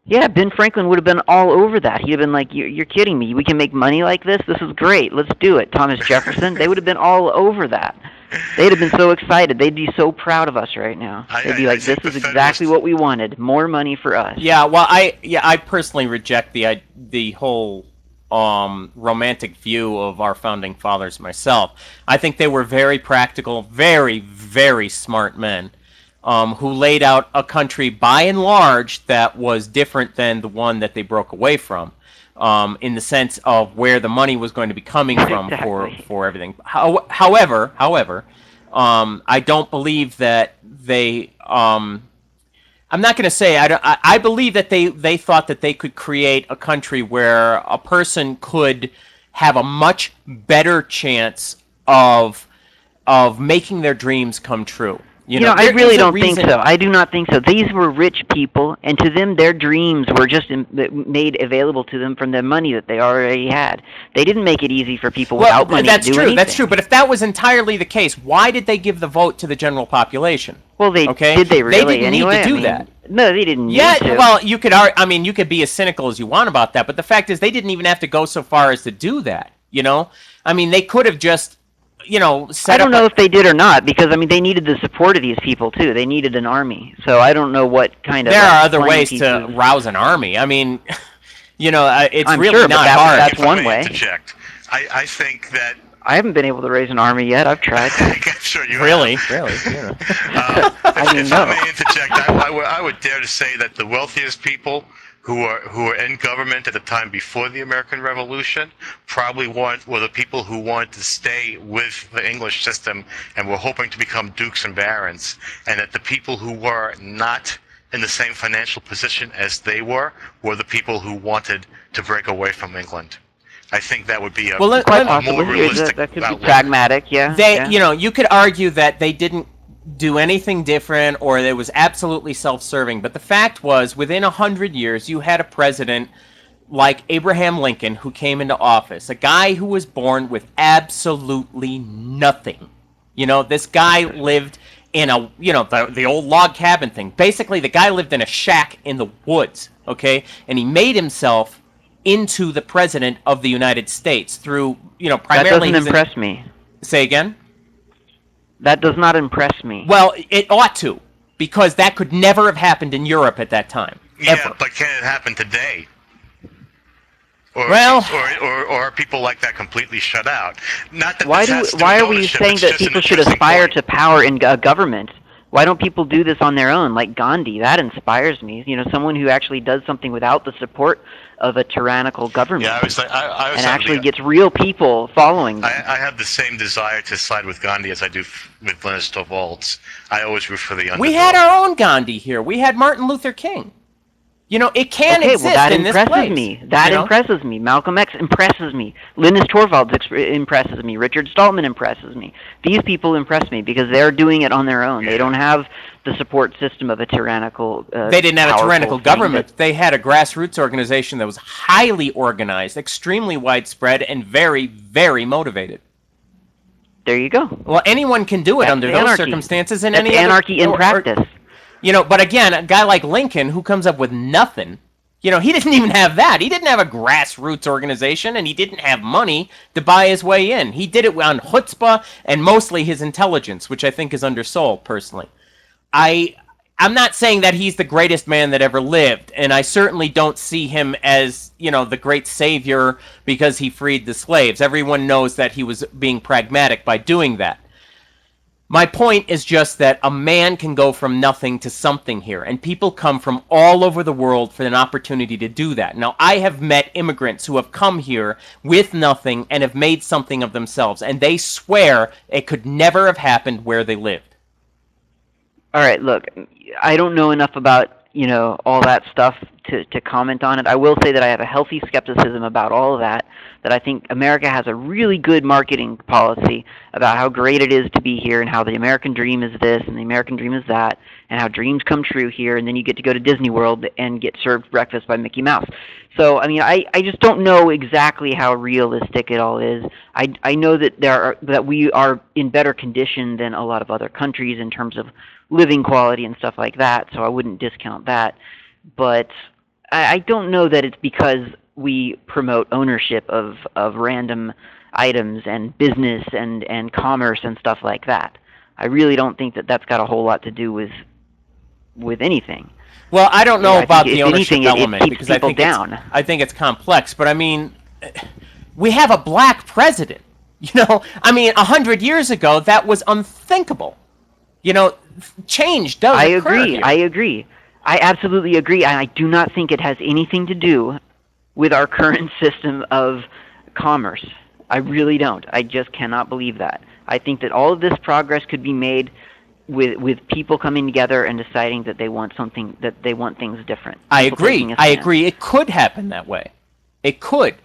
Yeah, Ben Franklin would have been all over that. He'd have been like, you're, you're kidding me. We can make money like this? This is great. Let's do it. Thomas Jefferson, they would have been all over that. They'd have been so excited. They'd be so proud of us right now. I- They'd be I- I like, this think is the exactly Federalists- what we wanted. More money for us. Yeah, well, I yeah I personally reject the I- the whole um, romantic view of our founding fathers myself. I think they were very practical, very very smart men. Um, who laid out a country by and large that was different than the one that they broke away from, um, in the sense of where the money was going to be coming from for, Exactly. for everything. How, however, however, um, I don't believe that they. Um, I'm not going to say I, don't, I. I believe that they they thought that they could create a country where a person could have a much better chance of of making their dreams come true. You, You know, I there really is a don't think reason- so. I do not think so. These were rich people, and to them, their dreams were just im- made available to them from the money that they already had. They didn't make it easy for people Well, without money that's to do true. anything. That's true. But if that was entirely the case, why did they give the vote to the general population? Well, they Okay? did. They They really didn't need to anyway. I do mean, that. No, they didn't Yeah, need to. well, you could. ar- I mean, you could be as cynical as you want about that, but the fact is, they didn't even have to go so far as to do that. You know, I mean, they could have just, you know, set I don't up know a- if they did or not, because I mean, they needed the support of these people too. They needed an army. So I don't know what kind of. There like, are other plan ways piece to of- rouse an army. I mean, you know, uh, it's I'm really sure, but not that- hard. that's If I one may way. Interject. I, I think that I haven't been able to raise an army yet. I've tried. I'm sure you Really, have. really. You know. Uh, if, I mean, if no. I may interject, I, I, would, I would dare to say that the wealthiest people who are who were in government at the time before the American Revolution probably want were the people who wanted to stay with the English system and were hoping to become dukes and barons, and that the people who were not in the same financial position as they were were the people who wanted to break away from England. I think that would be a, Well, let- Quite let- a possibly. more Yeah, realistic that, that could be outlook. pragmatic. Yeah. They, yeah. you know, you could argue that they didn't do anything different or it was absolutely self-serving. But the fact was, within a hundred years, you had a president like Abraham Lincoln who came into office, a guy who was born with absolutely nothing. You know, this guy lived in a, you know, the, the old log cabin thing. Basically, the guy lived in a shack in the woods, okay? And he made himself into the president of the United States through, you know, That primarily doesn't his- impress me. Say again? That does not impress me. Well, it ought to, because that could never have happened in Europe at that time. Yeah, Ever. but can it happen today? Or, Well- or, or, or are people like that completely shut out? Not that why this do has to do why with are we ownership, saying it's that just an people should interesting aspire point. to power in uh, government? Why don't people do this on their own, like Gandhi? That inspires me. You know, someone who actually does something without the support of a tyrannical government, Yeah, I was like, I, I was and having actually the- gets real people following them. I, I have the same desire to side with Gandhi as I do f- with Linus Torvalds. I always root for the underdog. We had our own Gandhi here. We had Martin Luther King. You know, it can Okay, exist well, that in this impresses place. me. That you know? impresses me. Malcolm X impresses me. Linus Torvalds ex- impresses me. Richard Stallman impresses me. These people impress me because they're doing it on their own. They Yeah. don't have the support system of a tyrannical. Uh, They didn't have a powerful tyrannical thing government. that- They had a grassroots organization that was highly organized, extremely widespread, and very, very motivated. There you go. Well, anyone can do it That's under those anarchy. circumstances. And That's any other- anarchy in or- or- practice. You know, but again, a guy like Lincoln who comes up with nothing, you know, he didn't even have that. He didn't have a grassroots organization, and he didn't have money to buy his way in. He did it on chutzpah and mostly his intelligence, which I think is undersold, personally. I, I'm not saying that he's the greatest man that ever lived, and I certainly don't see him as, you know, the great savior because he freed the slaves. Everyone knows that he was being pragmatic by doing that. My point is just that a man can go from nothing to something here, and people come from all over the world for an opportunity to do that. Now, I have met immigrants who have come here with nothing and have made something of themselves, and they swear it could never have happened where they lived. All right, look, I don't know enough about, you know, all that stuff to, to comment on it. I will say that I have a healthy skepticism about all of that, that I think America has a really good marketing policy about how great it is to be here and how the American dream is this and the American dream is that and how dreams come true here, and then you get to go to Disney World and get served breakfast by Mickey Mouse. So, I mean, I, I just don't know exactly how realistic it all is. I, I know that there are, that we are in better condition than a lot of other countries in terms of living quality and stuff like that, so I wouldn't discount that. But I, I don't know that it's because we promote ownership of, of random items and business and, and commerce and stuff like that. I really don't think that that's got a whole lot to do with with anything. Well, I don't know Yeah, I about think the if ownership anything, it- it element keeps because I people think down. it's I think it's complex. But I mean, we have a black president. You know, I mean, a hundred years ago that was unthinkable. You know, change does I occur agree. here. I agree. I absolutely agree. And I do not think it has anything to do with our current system of commerce. I really don't. I just cannot believe that. I think that all of this progress could be made with with people coming together and deciding that they want something, that they want things different. I People taking agree. a I stand. agree. It could happen that way. It could.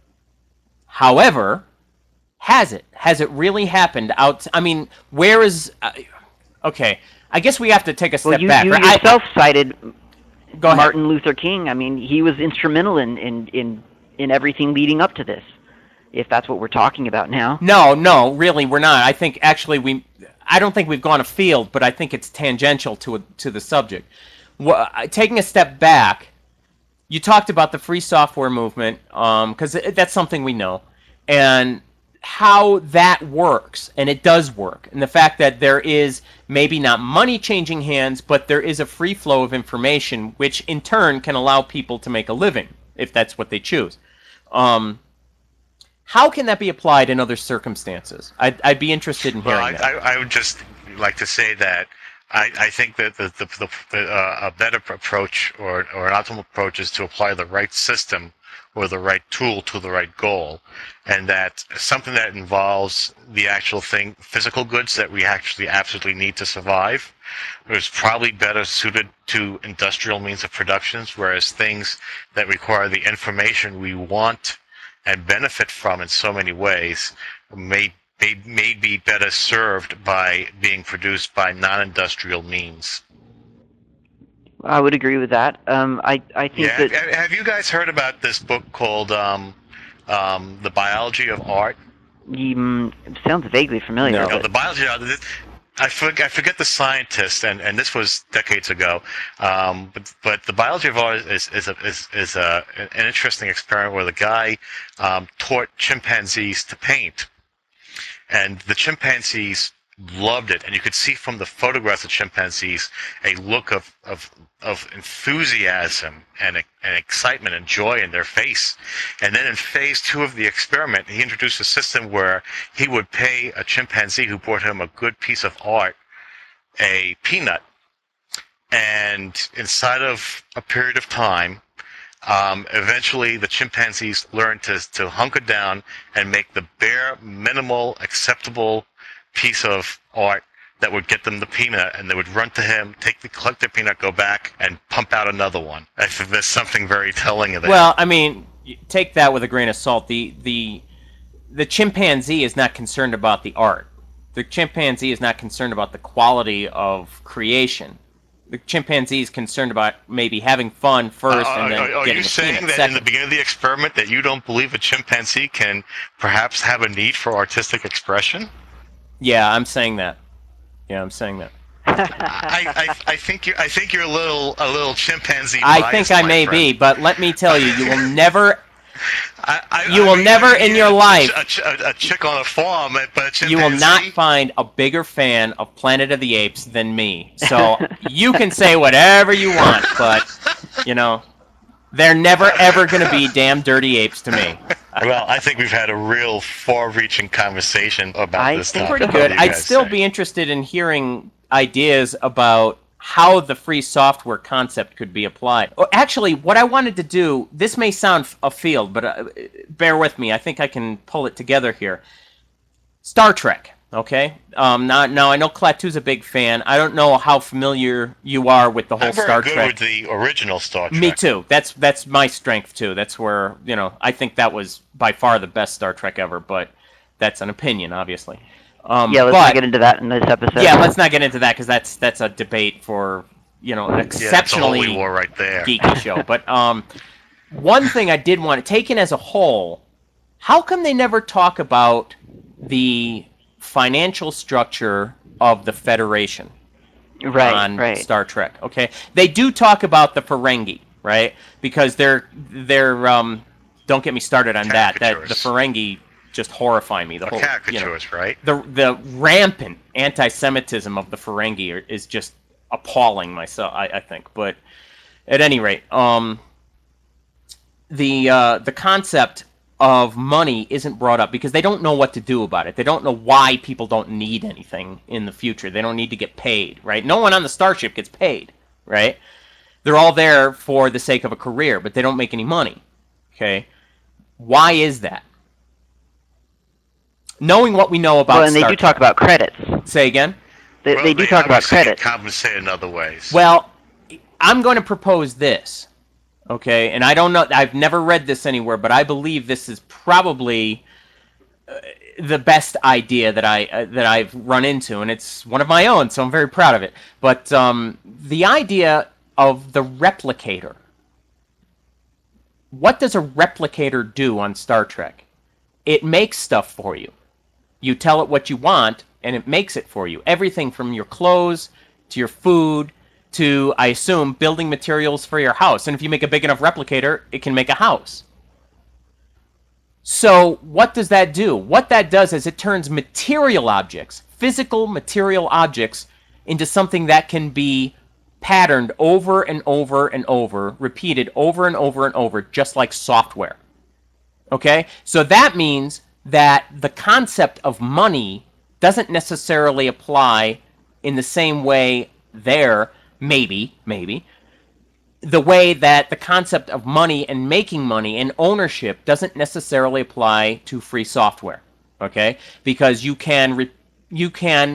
However, has it? Has it really happened? Out. I mean, where is? Uh, okay. I guess we have to take a step Well, you, back. you right? I- yourself cited Go ahead. Martin Luther King. I mean, he was instrumental in, in, in, in everything leading up to this, if that's what we're talking about now. No, no, really, we're not. I think actually we, I don't think we've gone afield, but I think it's tangential to to the subject. Well, taking a step back, you talked about the free software movement, because that's something we know, and how that works, and it does work, and the fact that there is maybe not money changing hands, but there is a free flow of information, which in turn can allow people to make a living, if that's what they choose. Um, How can that be applied in other circumstances? I'd, I'd be interested in hearing Well, I, that. I, I would just like to say that I, I think that the, the, the, the, uh, a better approach or, or an optimal approach is to apply the right system or the right tool to the right goal, and that something that involves the actual thing, physical goods that we actually absolutely need to survive, is probably better suited to industrial means of productions, whereas things that require the information we want and benefit from in so many ways may, may, may be better served by being produced by non-industrial means. I would agree with that. Um, I, I think Yeah, that... have, have you guys heard about this book called um, um, The Biology of Art? Mm, it sounds vaguely familiar. No. You know, But the biology of art, I forget, I forget the scientist, and, and this was decades ago. Um, but but the biology of art is is a, is, is a, an interesting experiment where the guy um, taught chimpanzees to paint, and the chimpanzees loved it, and you could see from the photographs of chimpanzees a look of of, of enthusiasm and, and excitement and joy in their face. And then in phase two of the experiment, he introduced a system where he would pay a chimpanzee who brought him a good piece of art a peanut, and inside of a period of time, um, eventually the chimpanzees learned to, to hunker down and make the bare minimal acceptable piece of art that would get them the peanut, and they would run to him, take the collect their peanut, go back, and pump out another one. I think there's something very telling of that. Well, I mean, take that with a grain of salt. The the the chimpanzee is not concerned about the art. The chimpanzee is not concerned about the quality of creation. The chimpanzee is concerned about maybe having fun first Uh, and then are, are getting you a saying peanut that second. in the beginning of the experiment that you don't believe a chimpanzee can perhaps have a need for artistic expression? Yeah, I'm saying that. Yeah, I'm saying that. I, I, I think you I think you're a little a little chimpanzee. I biased, think I my may friend. be, but let me tell you, you will never, I, I, you I will mean, never in yeah, your life, a, ch- a, a chick on a farm, but a chimpanzee. you will not find a bigger fan of Planet of the Apes than me. So you can say whatever you want, but you know, they're never ever going to be damn dirty apes to me. Well, I think we've had a real far-reaching conversation about I this think topic. Pretty so. What good. do you I'd guys still say? be interested in hearing ideas about how the free software concept could be applied. Or actually, what I wanted to do, this may sound f- afield, but uh, bear with me. I think I can pull it together here. Star Trek, okay? Um, now, now I know Klaatu's a big fan. I don't know how familiar you are with the whole I'm very Star good Trek. with the original Star Trek. Me too. That's that's my strength too. That's where, you know, I think that was by far the best Star Trek ever, but that's an opinion, obviously. Um, yeah, let's but, not get into that in this episode. yeah, let's not get into that because that's that's a debate for, you know, an Yeah, it's a exceptionally holy war right there. geeky show. But um, one thing I did want to, taken as a whole, how come they never talk about the financial structure of the Federation right, on right. Star Trek? Okay, they do talk about the Ferengi. right? Because they're they're um, don't get me started on that. That the Caricatures. Ferengi just horrify me. The Or whole you know, caricatures, right? the the rampant anti-Semitism of the Ferengi are, is just appalling. Myself, I, I think. But at any rate, um, the uh, the concept of money isn't brought up because they don't know what to do about it. They don't know why people don't need anything in the future. They don't need to get paid, right? No one on the starship gets paid, right? They're all there for the sake of a career, but they don't make any money. Okay? Why is that? Knowing what we know about Well, and they Star do talk about credits. Say again? They, Well, they do talk about obviously get credits. compensated in other ways. Well, I'm going to propose this, okay? And I don't know, I've never read this anywhere, but I believe this is probably uh, the best idea that I uh, that I've run into, and it's one of my own, so I'm very proud of it. But um, the idea of the replicator. What does a replicator do on Star Trek? It makes stuff for you. You tell it what you want, and it makes it for you. Everything from your clothes to your food to, I assume, building materials for your house. And if you make a big enough replicator, it can make a house. So what does that do? What that does is it turns material objects, physical material objects, into something that can be patterned over and over and over, repeated over and over and over, just like software. Okay? So that means that the concept of money doesn't necessarily apply in the same way there, maybe, maybe, the way that the concept of money and making money and ownership doesn't necessarily apply to free software. Okay? Because you can re- you can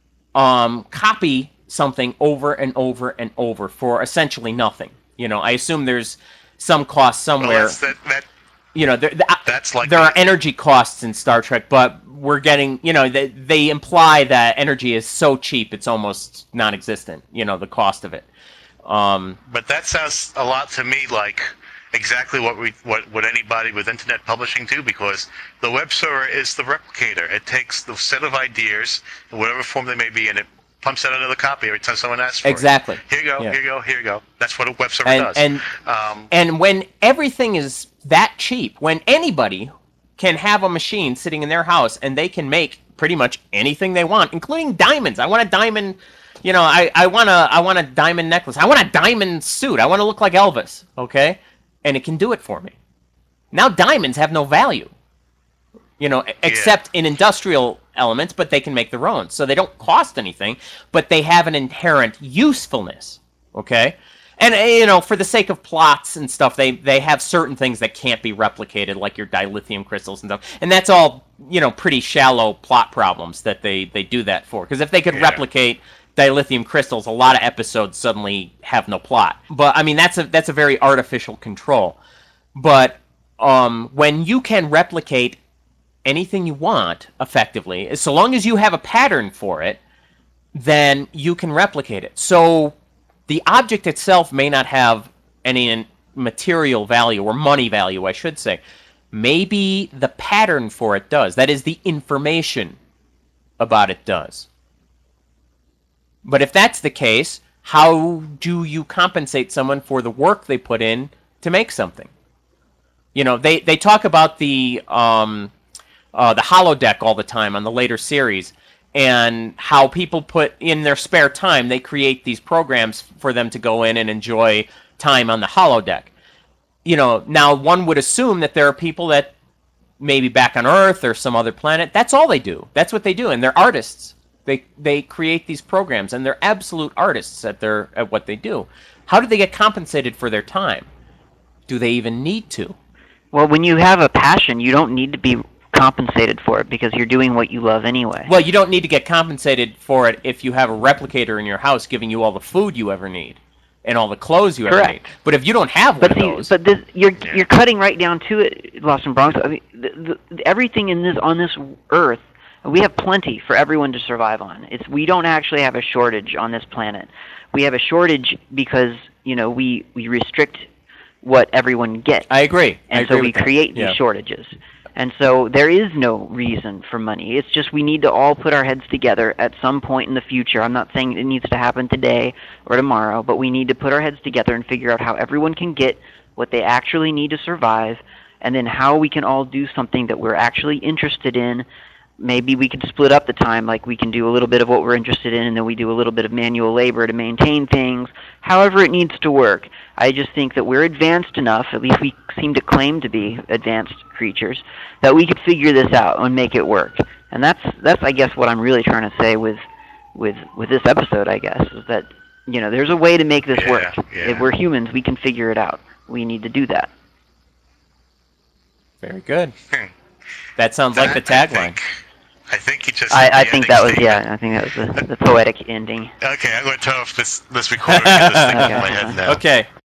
um, copy something over and over and over for essentially nothing. You know, I assume there's some cost well, somewhere. that's, that, that, you know, there, that's like there the- are energy costs in Star Trek, but we're getting, you know, they, they imply that energy is so cheap it's almost non-existent, you know, the cost of it. Um, But that sounds a lot to me like exactly what we what what anybody with internet publishing do, because the web server is the replicator. It takes the set of ideas in whatever form they may be, and it pumps out another copy every time someone asks for exactly. it. Here you go, Yeah. here you go, here you go. That's what a web server And, does. and, um, and when everything is that cheap, when anybody can have a machine sitting in their house and they can make pretty much anything they want, including diamonds. I want a diamond, you know, I, I want a I want a diamond necklace. I want a diamond suit. I want to look like Elvis, okay? And it can do it for me. Now diamonds have no value, you know, except in industrial elements, but they can make their own. So they don't cost anything, but they have an inherent usefulness, okay? And, you know, for the sake of plots and stuff, they, they have certain things that can't be replicated, like your dilithium crystals and stuff. And that's all, you know, pretty shallow plot problems that they, they do that for. Because if they could Yeah. replicate dilithium crystals, a lot of episodes suddenly have no plot. But, I mean, that's a, that's a very artificial control. But um, when you can replicate anything you want, effectively, so long as you have a pattern for it, then you can replicate it. So the object itself may not have any material value, or money value, I should say. Maybe the pattern for it does. That is, the information about it does. But if that's the case, how do you compensate someone for the work they put in to make something? You know, they, they talk about the um, uh, the holodeck all the time on the later series, and how people put in their spare time, they create these programs for them to go in and enjoy time on the holodeck. You know, now one would assume that there are people that maybe back on Earth or some other planet, that's all they do. That's what they do, and they're artists. They they create these programs, and they're absolute artists at their at what they do. How do they get compensated for their time? Do they even need to? Well, when you have a passion, you don't need to be compensated for it because you're doing what you love anyway. Well, you don't need to get compensated for it if you have a replicator in your house giving you all the food you ever need and all the clothes you Correct. ever need. But if you don't have But one see, of those, but this, you're Yeah. you're cutting right down to it, Lost in Bronx. I mean, the, the, everything in this on this Earth, we have plenty for everyone to survive on. It's we don't actually have a shortage on this planet. We have a shortage because you know we we restrict what everyone gets, I agree. I and agree so we with that. create Yeah. these shortages. And so there is no reason for money. It's just we need to all put our heads together at some point in the future. I'm not saying it needs to happen today or tomorrow, but we need to put our heads together and figure out how everyone can get what they actually need to survive, and then how we can all do something that we're actually interested in. Maybe we could split up the time, like we can do a little bit of what we're interested in, and then we do a little bit of manual labor to maintain things, however it needs to work. I just think that we're advanced enough, at least we seem to claim to be advanced creatures, that we could figure this out and make it work. And that's, that's I guess, what I'm really trying to say with, with, with this episode, I guess, is that, you know, there's a way to make this Yeah, work. yeah. If we're humans, we can figure it out. We need to do that. Very good. Hmm. That sounds like the That, I tagline. think, I think he just. I, said I the think ending that was, statement. yeah, I think that was the, the poetic ending. Okay, I'm going to turn off this this recorder and get this thing out of my head now. Okay.